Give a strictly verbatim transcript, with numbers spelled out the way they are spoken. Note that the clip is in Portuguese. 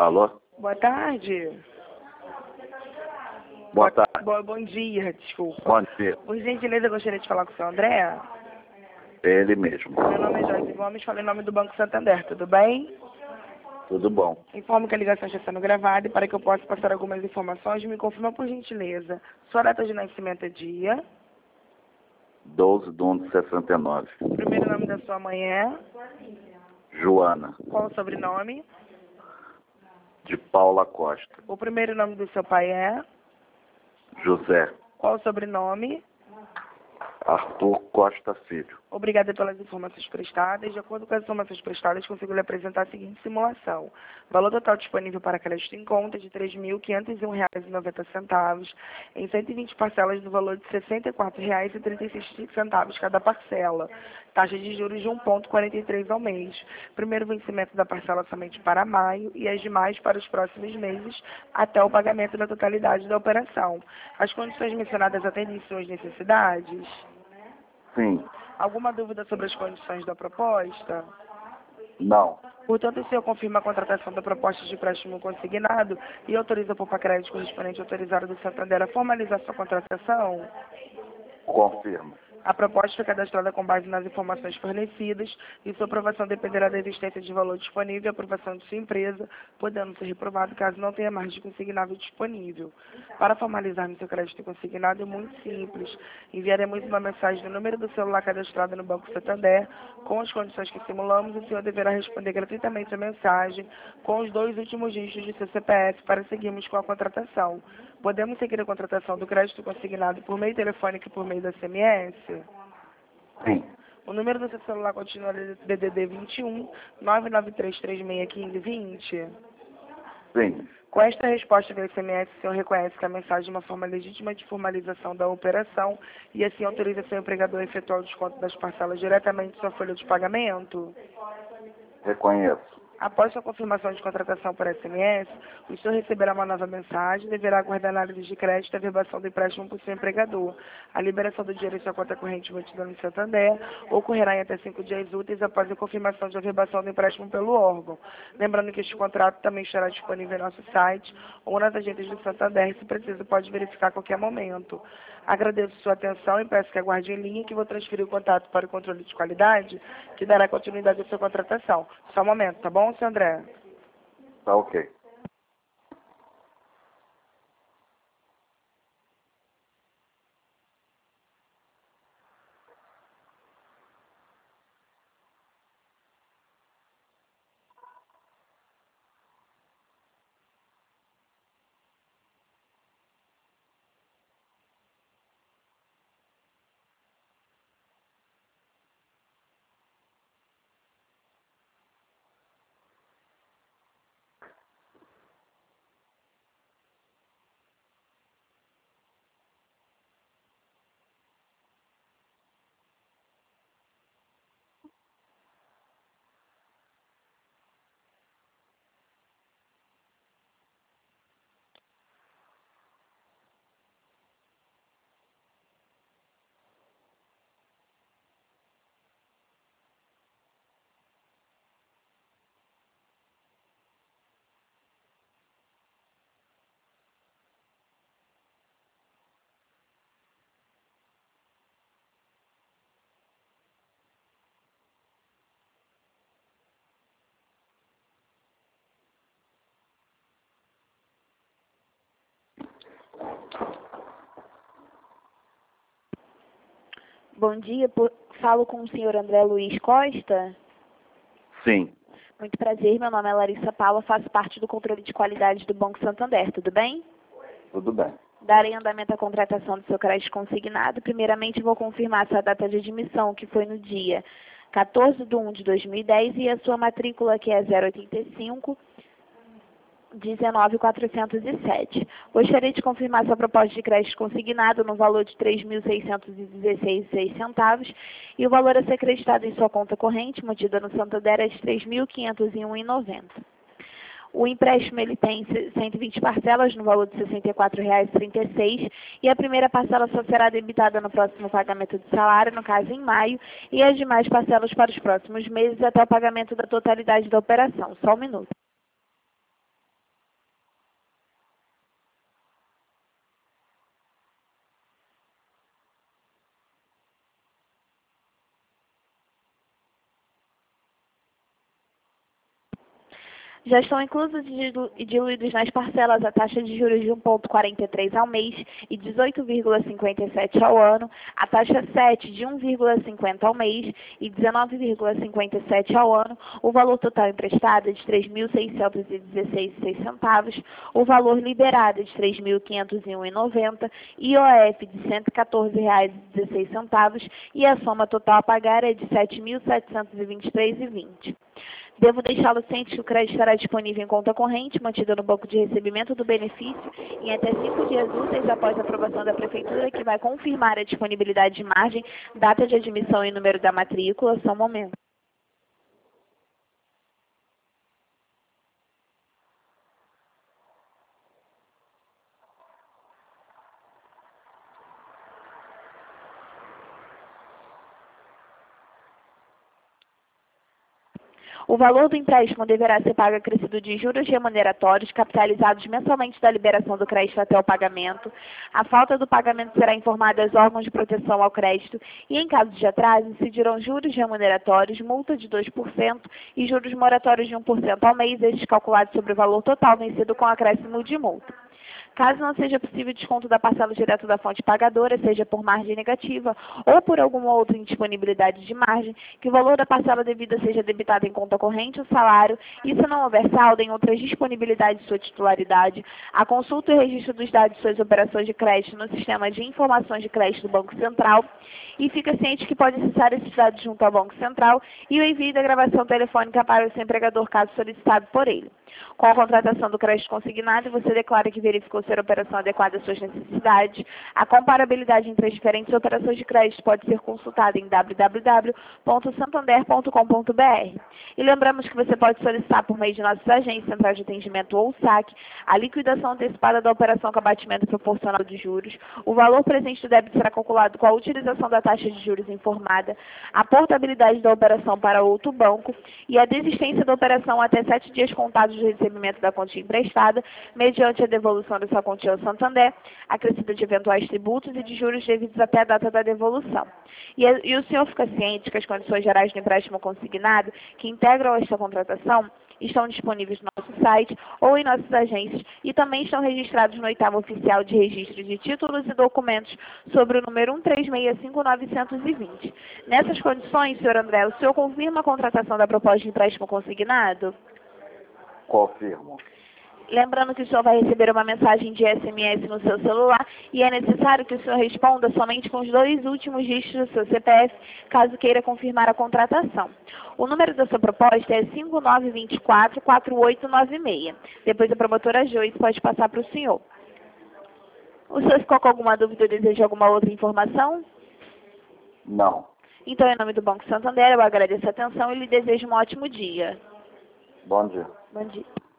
Alô? Boa tarde. Boa tarde. Bo bom dia, desculpa. Bom dia. Por gentileza, eu gostaria de falar com o senhor André. Ele mesmo. Meu nome é Joyce Gomes, falo em nome do Banco Santander, tudo bem? Tudo bom. Informo que a ligação está sendo gravada e para que eu possa passar algumas informações, me confirma por gentileza. Sua data de nascimento é dia. doze de um de sessenta e nove. O primeiro nome da sua mãe é? Joana, Qual o sobrenome? de Paula Costa. O primeiro nome do seu pai é? José, Qual o sobrenome? Arthur Costa Filho. Obrigada pelas informações prestadas. De acordo com as informações prestadas, consigo lhe apresentar a seguinte simulação. O valor total disponível para crédito em conta é de três mil quinhentos e um reais e noventa centavos, em cento e vinte parcelas do valor de sessenta e quatro reais e trinta e seis centavos cada parcela. Taxa de juros de um vírgula quarenta e três ao mês. Primeiro vencimento da parcela somente para maio e as demais para os próximos meses, até o pagamento da totalidade da operação. As condições mencionadas atendem suas necessidades? Sim. Alguma dúvida sobre as condições da proposta? Não. Portanto, o senhor confirma a contratação da proposta de empréstimo consignado e autoriza por crédito correspondente autorizado do Santander a formalizar sua contratação? Confirmo. A proposta foi cadastrada com base nas informações fornecidas e sua aprovação dependerá da existência de valor disponível e aprovação de sua empresa, podendo ser reprovado caso não tenha margem consignável disponível. Para formalizar no seu crédito consignado é muito simples. Enviaremos uma mensagem no número do celular cadastrado no Banco Santander com as condições que simulamos e o senhor deverá responder gratuitamente a mensagem com os dois últimos dígitos de seu C P F para seguirmos com a contratação. Podemos seguir a contratação do crédito consignado por meio telefônico e por meio da S M S? Sim. O número do seu celular continua D D D vinte e um, nove nove três três seis um cinco dois zero? Sim. Com esta resposta do S M S, o senhor reconhece que a mensagem é uma forma legítima de formalização da operação e assim autoriza seu empregador a efetuar o desconto das parcelas diretamente em sua folha de pagamento? Reconheço. Após sua confirmação de contratação por S M S, o senhor receberá uma nova mensagem e deverá aguardar análise de crédito e a verbação do empréstimo por seu empregador. A liberação do dinheiro em sua conta corrente mantida no Santander ocorrerá em até cinco dias úteis após a confirmação de averbação do empréstimo pelo órgão. Lembrando que este contrato também estará disponível em nosso site ou nas agências do Santander e, se preciso, pode verificar a qualquer momento. Agradeço sua atenção e peço que aguarde em linha que vou transferir o contato para o controle de qualidade, que dará continuidade à sua contratação. Só um momento, tá bom, senhor André? Tá ok. Bom dia, por- falo com o senhor André Luiz Costa. Sim. Muito prazer, meu nome é Larissa Paula, faço parte do controle de qualidade do Banco Santander, tudo bem? Tudo bem. Darei andamento à contratação do seu crédito consignado. Primeiramente, vou confirmar sua data de admissão, que foi no dia quatorze de um de dois mil e dez, e a sua matrícula, que é zero oitenta e cinco, dezenove quatrocentos e sete. Gostaria de confirmar sua proposta de crédito consignado no valor de três mil seiscentos e dezesseis reais e seis centavos e o valor a ser acreditado em sua conta corrente, mantida no Santander, é de três mil quinhentos e um reais e noventa centavos. O empréstimo ele tem cento e vinte parcelas no valor de sessenta e quatro reais e trinta e seis centavos e a primeira parcela só será debitada no próximo pagamento de salário, no caso em maio, e as demais parcelas para os próximos meses até o pagamento da totalidade da operação. Só um minuto. Já estão inclusos e diluídos nas parcelas a taxa de juros de um vírgula quarenta e três ao mês e dezoito vírgula cinquenta e sete ao ano, a taxa sete de um vírgula cinquenta ao mês e dezenove vírgula cinquenta e sete ao ano, o valor total emprestado é de três mil seiscentos e dezesseis vírgula seis centavos, o valor liberado é de três mil quinhentos e um vírgula noventa, I O F de cento e quatorze reais e dezesseis centavos e a soma total a pagar é de sete mil setecentos e vinte e três reais e vinte centavos. Devo deixá-lo ciente que o crédito estará disponível em conta corrente, mantida no banco de recebimento do benefício, em até cinco dias úteis após a aprovação da Prefeitura, que vai confirmar a disponibilidade de margem, data de admissão e número da matrícula. Só um momento. O valor do empréstimo deverá ser pago acrescido de juros remuneratórios capitalizados mensalmente da liberação do crédito até o pagamento. A falta do pagamento será informada aos órgãos de proteção ao crédito e, em caso de atraso, incidirão juros remuneratórios, multa de dois por cento e juros moratórios de um por cento ao mês, estes calculados sobre o valor total vencido com acréscimo de multa. Caso não seja possível desconto da parcela direto da fonte pagadora, seja por margem negativa ou por alguma outra indisponibilidade de margem, que o valor da parcela devida seja debitado em conta corrente ou salário, e se não houver saldo em outras disponibilidades de sua titularidade, a consulta e o registro dos dados de suas operações de crédito no sistema de informações de crédito do Banco Central, e fica ciente que pode acessar esses dados junto ao Banco Central e o envio da gravação telefônica para o seu empregador, caso solicitado por ele. Com a contratação do crédito consignado, você declara que verificou ser a operação adequada às suas necessidades. A comparabilidade entre as diferentes operações de crédito pode ser consultada em w w w ponto santander ponto com ponto b r. E lembramos que você pode solicitar por meio de nossas agências, Central de Atendimento ou S A C, a liquidação antecipada da operação com abatimento proporcional dos juros. O valor presente do débito será calculado com a utilização da taxa de juros informada, a portabilidade da operação para outro banco e a desistência da operação até sete dias contados do recebimento da quantia emprestada, mediante a devolução da sua quantia ao Santander, acrescida de eventuais tributos e de juros devidos até a data da devolução. E, e o senhor fica ciente que as condições gerais do empréstimo consignado, que integram esta contratação, estão disponíveis no nosso site ou em nossas agências e também estão registrados no oitavo oficial de registro de títulos e documentos sobre o número um três seis cinco nove dois zero. Nessas condições, senhor André, o senhor confirma a contratação da proposta de empréstimo consignado? Confirmo. Lembrando que o senhor vai receber uma mensagem de S M S no seu celular e é necessário que o senhor responda somente com os dois últimos dígitos do seu C P F, caso queira confirmar a contratação. O número da sua proposta é cinco nove dois quatro, quatro oito nove seis. Depois a promotora Joyce pode passar para o senhor. O senhor ficou com alguma dúvida ou deseja alguma outra informação? Não. Então, em nome do Banco Santander, eu agradeço a atenção e lhe desejo um ótimo dia. Bom dia. Bom dia.